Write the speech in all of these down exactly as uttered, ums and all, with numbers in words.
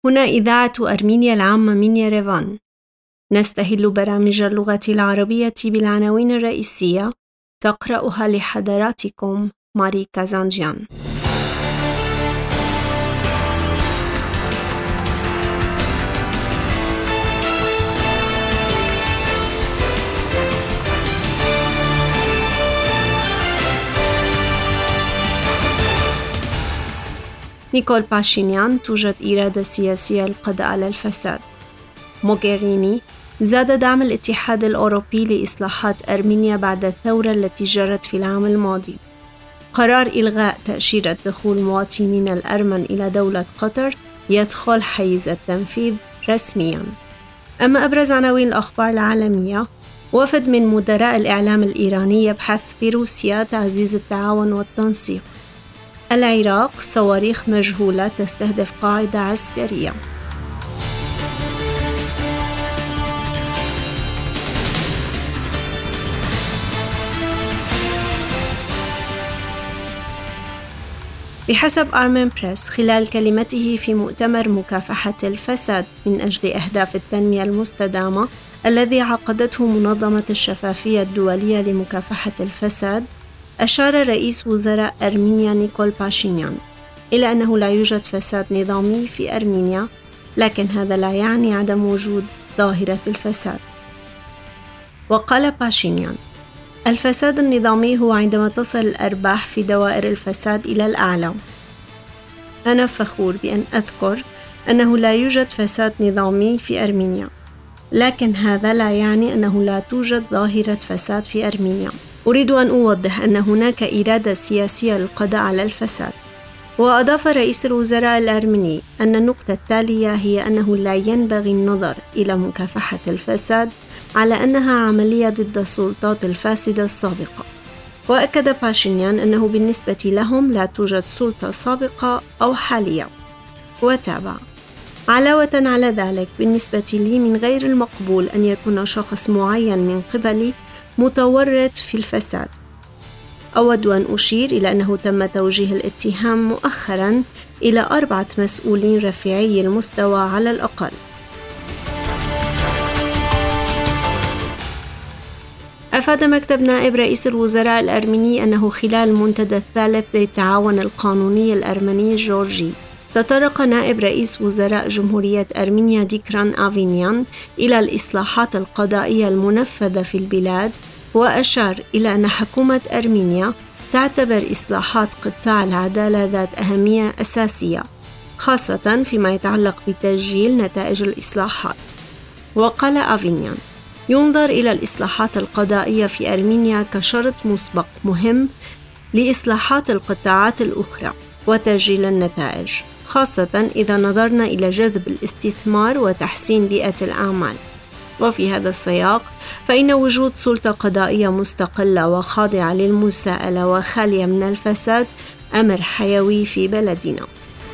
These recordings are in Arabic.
هنا إذاعة أرمينيا العامة من يريفان. نستهل برامج اللغة العربية بالعناوين الرئيسية، تقرأها لحضراتكم ماري كازانجيان. نيكول باشينيان: توجد إرادة سياسية للقضاء على الفساد. موغيريني: زاد دعم الاتحاد الأوروبي لإصلاحات أرمينيا بعد الثورة التي جرت في العام الماضي. قرار إلغاء تأشيرة دخول مواطنين الأرمن إلى دولة قطر يدخل حيز التنفيذ رسمياً. أما أبرز عناوين الأخبار العالمية: وفد من مدراء الإعلام الإيراني يبحث في روسيا تعزيز التعاون والتنسيق. العراق: صواريخ مجهولة تستهدف قاعدة عسكرية. بحسب أرمين بريس، خلال كلمته في مؤتمر مكافحة الفساد من أجل أهداف التنمية المستدامة الذي عقدته منظمة الشفافية الدولية لمكافحة الفساد، أشار رئيس وزراء أرمينيا نيكول باشينيان إلى أنه لا يوجد فساد نظامي في أرمينيا، لكن هذا لا يعني عدم وجود ظاهرة الفساد. وقال باشينيان: الفساد النظامي هو عندما تصل الأرباح في دوائر الفساد إلى الأعلى. أنا فخور بأن أذكر أنه لا يوجد فساد نظامي في أرمينيا، لكن هذا لا يعني أنه لا توجد ظاهرة فساد في أرمينيا. أريد أن أوضح أن هناك إرادة سياسية للقضاء على الفساد. وأضاف رئيس الوزراء الأرمني أن النقطة التالية هي أنه لا ينبغي النظر إلى مكافحة الفساد على أنها عملية ضد السلطات الفاسدة السابقة. وأكد باشينيان أنه بالنسبة لهم لا توجد سلطة سابقة أو حالية. وتابع: علاوة على ذلك، بالنسبة لي من غير المقبول أن يكون شخص معين من قبلي متورط في الفساد. أود أن أشير إلى أنه تم توجيه الاتهام مؤخراً إلى أربعة مسؤولين رفيعي المستوى على الأقل. أفاد مكتب نائب رئيس الوزراء الأرمني أنه خلال المنتدى الثالث للتعاون القانوني الأرمني الجورجي، تطرق نائب رئيس وزراء جمهورية أرمينيا ديكران آفينيان إلى الإصلاحات القضائية المنفذة في البلاد، وأشار إلى أن حكومة أرمينيا تعتبر إصلاحات قطاع العدالة ذات أهمية أساسية، خاصة فيما يتعلق بتسجيل نتائج الإصلاحات. وقال آفينيان: ينظر إلى الإصلاحات القضائية في أرمينيا كشرط مسبق مهم لإصلاحات القطاعات الأخرى وتسجيل النتائج، خاصة إذا نظرنا إلى جذب الاستثمار وتحسين بيئة الأعمال. وفي هذا السياق، فإن وجود سلطة قضائية مستقلة وخاضعة للمساءلة وخالية من الفساد أمر حيوي في بلدنا.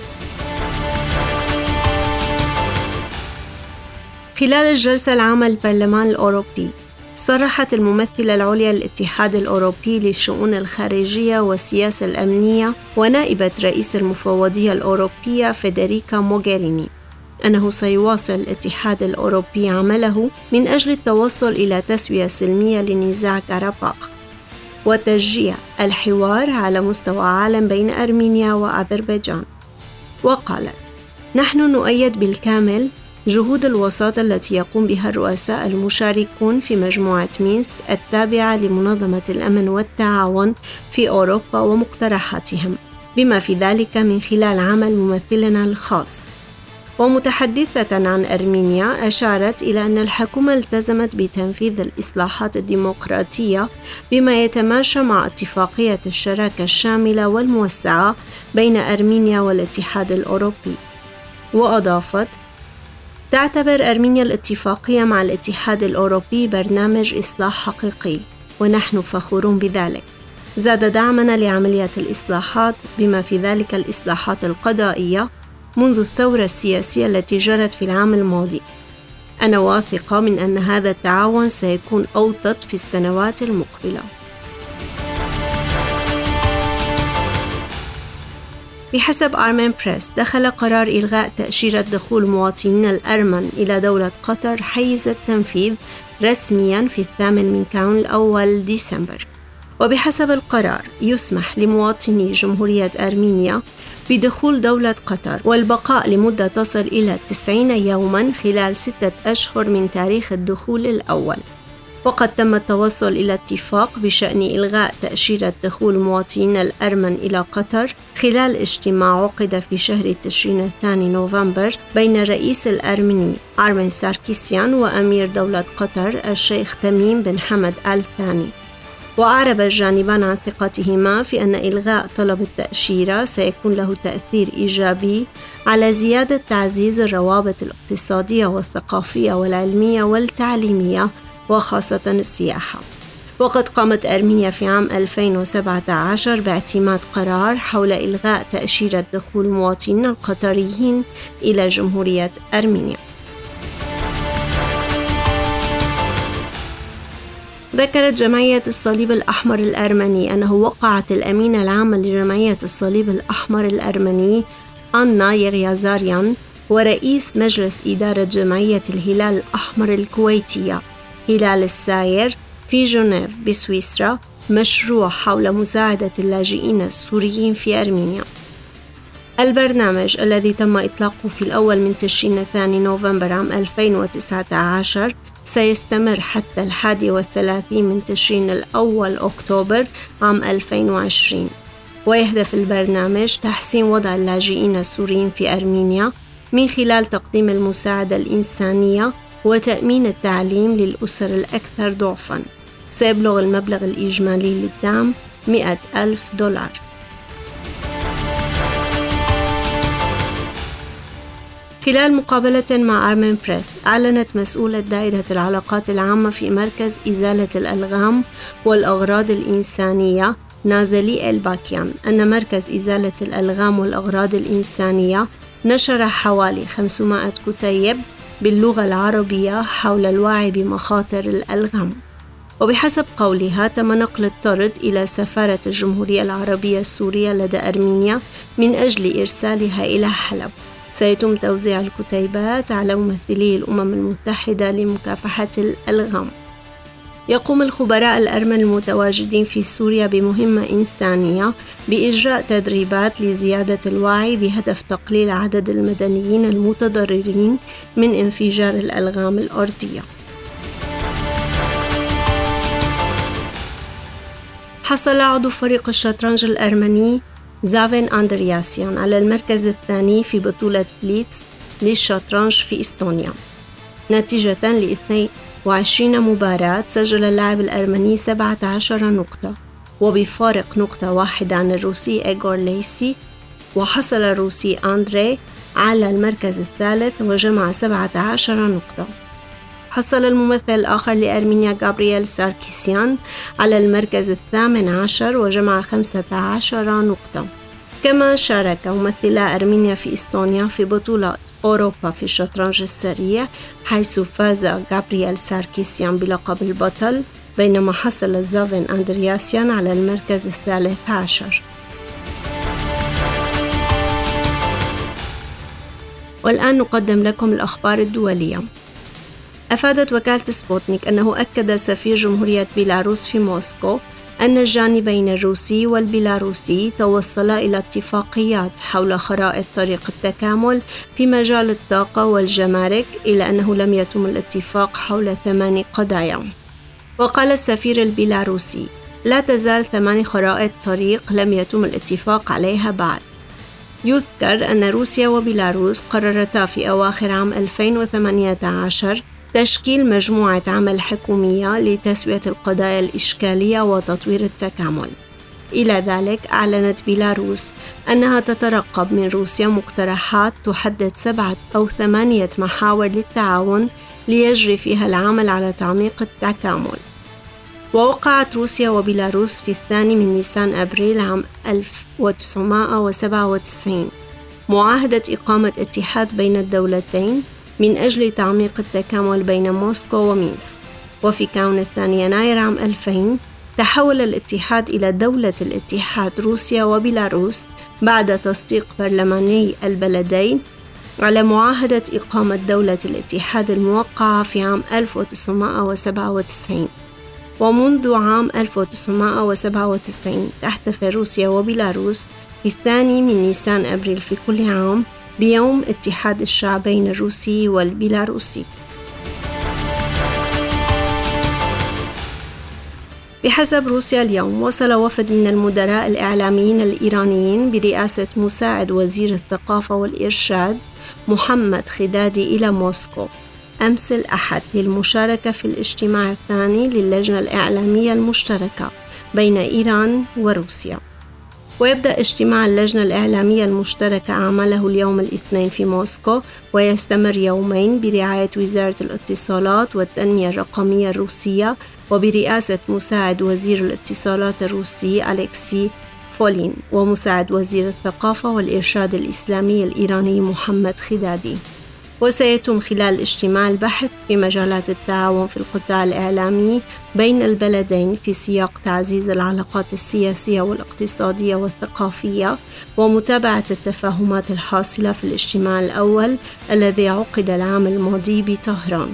خلال الجلسة العامة للبرلمان الأوروبي، صرحت الممثلة العليا للاتحاد الأوروبي للشؤون الخارجية والسياسة الأمنية ونائبة رئيس المفوضية الأوروبية فيدريكا موغيريني أنه سيواصل الاتحاد الأوروبي عمله من أجل التوصل إلى تسوية سلمية لنزاع كاراباخ وتشجيع الحوار على مستوى عالم بين أرمينيا وأذربيجان. وقالت: نحن نؤيد بالكامل جهود الوساطة التي يقوم بها الرؤساء المشاركون في مجموعة مينسك التابعة لمنظمة الأمن والتعاون في أوروبا ومقترحاتهم، بما في ذلك من خلال عمل ممثلنا الخاص. ومتحدثة عن أرمينيا، أشارت إلى أن الحكومة التزمت بتنفيذ الإصلاحات الديمقراطية بما يتماشى مع اتفاقية الشراكة الشاملة والموسعة بين أرمينيا والاتحاد الأوروبي. وأضافت: تعتبر أرمينيا الاتفاقية مع الاتحاد الأوروبي برنامج إصلاح حقيقي، ونحن فخورون بذلك. زاد دعمنا لعملية الإصلاحات بما في ذلك الإصلاحات القضائية منذ الثورة السياسية التي جرت في العام الماضي. أنا واثقة من أن هذا التعاون سيكون أوطد في السنوات المقبلة. بحسب آرمين بريس، دخل قرار إلغاء تأشيرة دخول مواطنين الأرمن إلى دولة قطر حيز التنفيذ رسمياً في الثامن من كانون الأول ديسمبر. وبحسب القرار يسمح لمواطني جمهورية أرمينيا بدخول دولة قطر والبقاء لمدة تصل إلى تسعين يوماً خلال ستة أشهر من تاريخ الدخول الأول. وقد تم التوصل إلى اتفاق بشأن إلغاء تأشيرة دخول مواطنين الأرمن إلى قطر خلال اجتماع عقد في شهر تشرين الثاني نوفمبر بين الرئيس الأرمني آرمين ساركيسيان وأمير دولة قطر الشيخ تميم بن حمد آل ثاني. وأعرب الجانبان عن ثقتهما في أن إلغاء طلب التأشيرة سيكون له تأثير إيجابي على زيادة تعزيز الروابط الاقتصادية والثقافية والعلمية والتعليمية وخاصة السياحة. وقد قامت أرمينيا في عام ألفين وسبعة عشر باعتماد قرار حول إلغاء تأشيرة دخول المواطنين القطريين إلى جمهورية أرمينيا. ذكرت جمعية الصليب الأحمر الأرمني أنه وقعت الأمينة العامة لجمعية الصليب الأحمر الأرمني أنا يغيازاريان ورئيس مجلس إدارة جمعية الهلال الأحمر الكويتية هلال الساير في جنيف بسويسرا مشروع حول مساعدة اللاجئين السوريين في أرمينيا. البرنامج الذي تم إطلاقه في الأول من تشرين الثاني نوفمبر عام ألفين وتسعة عشر سيستمر حتى الحادي والثلاثين من تشرين الأول أكتوبر عام ألفين وعشرين. ويهدف البرنامج تحسين وضع اللاجئين السوريين في أرمينيا من خلال تقديم المساعدة الإنسانية وتأمين التعليم للأسر الأكثر ضعفاً. سيبلغ المبلغ الإجمالي للدعم مئة ألف دولار. خلال مقابلة مع آرمين بريس، أعلنت مسؤولة دائرة العلاقات العامة في مركز إزالة الألغام والأغراض الإنسانية نازلي الباكيان أن مركز إزالة الألغام والأغراض الإنسانية نشر حوالي خمسمائة كتيب باللغة العربية حول الوعي بمخاطر الألغام. وبحسب قولها تم نقل الطرد إلى سفارة الجمهورية العربية السورية لدى أرمينيا من أجل إرسالها إلى حلب. سيتم توزيع الكتيبات على ممثلي الأمم المتحدة لمكافحة الألغام. يقوم الخبراء الأرمن المتواجدين في سوريا بمهمة إنسانية بإجراء تدريبات لزيادة الوعي بهدف تقليل عدد المدنيين المتضررين من انفجار الألغام الأرضية. حصل عضو فريق الشطرنج الأرمني زافين أندرياسيان على المركز الثاني في بطولة بليتز للشطرنج في إستونيا. نتيجة لاثنين وعشرين مباراة سجل اللاعب الأرمني سبعة عشر نقطة وبفارق نقطة واحدة عن الروسي إيغور ليسي. وحصل الروسي أندري على المركز الثالث وجمع سبعة عشر نقطة. حصل الممثل الآخر لأرمينيا غابرييل ساركيسيان على المركز الثامن عشر وجمع خمسة عشر نقطة. كما شارك ممثلا أرمينيا في إستونيا في بطولة أوروبا في الشطرنج السريع، حيث فاز غابرييل ساركيسيان بلقب البطل، بينما حصل زافين أندرياسيان على المركز الثالث عشر. والآن نقدم لكم الأخبار الدولية. أفادت وكالة سبوتنيك أنه أكد سفير جمهورية بيلاروس في موسكو أن الجانبين الروسي والبيلاروسي توصلا إلى اتفاقيات حول خرائط طريق التكامل في مجال الطاقة والجمارك، إلا أنه لم يتم الاتفاق حول ثمان قضايا. وقال السفير البيلاروسي: لا تزال ثمان خرائط طريق لم يتم الاتفاق عليها بعد. يذكر أن روسيا وبيلاروس قررتا في أواخر عام ألفين وثمانية عشر تشكيل مجموعة عمل حكومية لتسوية القضايا الإشكالية وتطوير التكامل. إلى ذلك أعلنت بيلاروس أنها تترقب من روسيا مقترحات تحدد سبعة أو ثمانية محاور للتعاون ليجري فيها العمل على تعميق التكامل. ووقعت روسيا وبيلاروس في الثاني من نيسان أبريل عام ألف وتسعمائة وسبعة وتسعين معاهدة إقامة اتحاد بين الدولتين من أجل تعميق التكامل بين موسكو ومينسك. وفي كانون الثاني يناير عام ألفين تحول الاتحاد إلى دولة الاتحاد روسيا وبيلاروس بعد تصديق برلماني البلدين على معاهدة إقامة دولة الاتحاد الموقعة في عام ألف وتسعمائة وسبعة وتسعين. ومنذ عام ألف وتسعمائة وسبعة وتسعين تحتفل روسيا وبيلاروس في الثاني من نيسان أبريل في كل عام بيوم اتحاد الشعبين الروسي والبيلاروسي. بحسب روسيا اليوم، وصل وفد من المدراء الإعلاميين الإيرانيين برئاسة مساعد وزير الثقافة والإرشاد محمد خدادي إلى موسكو أمس الأحد للمشاركة في الاجتماع الثاني للجنة الإعلامية المشتركة بين إيران وروسيا. ويبدأ اجتماع اللجنة الإعلامية المشتركة عمله اليوم الاثنين في موسكو، ويستمر يومين برعاية وزارة الاتصالات والتنمية الرقمية الروسية وبرئاسة مساعد وزير الاتصالات الروسي أليكسي فولين ومساعد وزير الثقافة والإرشاد الإسلامي الإيراني محمد خدادي. وسيتم خلال الاجتماع البحث في مجالات التعاون في القطاع الإعلامي بين البلدين في سياق تعزيز العلاقات السياسية والاقتصادية والثقافية ومتابعة التفاهمات الحاصلة في الاجتماع الأول الذي عقد العام الماضي بطهران.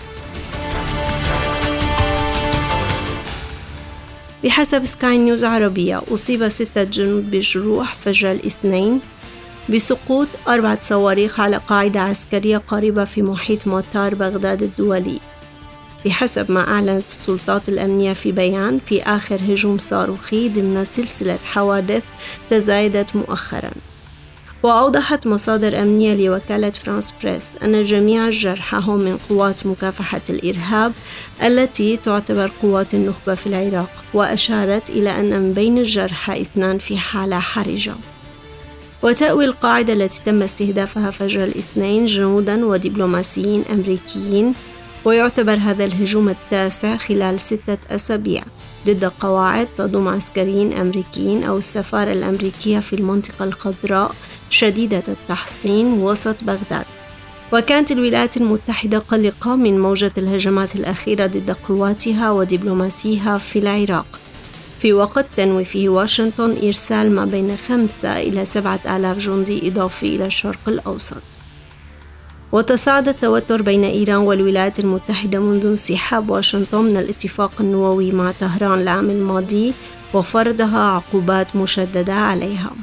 بحسب سكاي نيوز عربية، أصيب ستة جنود بجروح فجر الاثنين بسقوط أربعة صواريخ على قاعدة عسكرية قريبة في محيط مطار بغداد الدولي، بحسب ما أعلنت السلطات الأمنية في بيان، في آخر هجوم صاروخي ضمن سلسلة حوادث تزايدت مؤخراً. وأوضحت مصادر أمنية لوكالة فرانس بريس أن جميع الجرحى هم من قوات مكافحة الإرهاب التي تعتبر قوات النخبة في العراق، وأشارت إلى أن من بين الجرحى اثنان في حالة حرجة. وتأوي القاعدة التي تم استهدافها فجر الاثنين جنودا ودبلوماسيين أمريكيين، ويعتبر هذا الهجوم التاسع خلال ستة أسابيع ضد قواعد تضم عسكريين أمريكيين أو السفارة الأمريكية في المنطقة الخضراء شديدة التحصين وسط بغداد. وكانت الولايات المتحدة قلقة من موجة الهجمات الأخيرة ضد قواتها ودبلوماسيها في العراق، في وقت تنوي فيه واشنطن إرسال ما بين خمسة إلى سبعة آلاف جندي إضافي إلى الشرق الأوسط. وتصاعد التوتر بين إيران والولايات المتحدة منذ انسحاب واشنطن من الاتفاق النووي مع طهران العام الماضي وفرضها عقوبات مشددة عليها.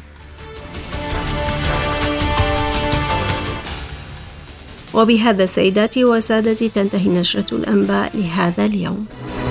وبهذا سيداتي وسادتي تنتهي نشرة الأنباء لهذا اليوم.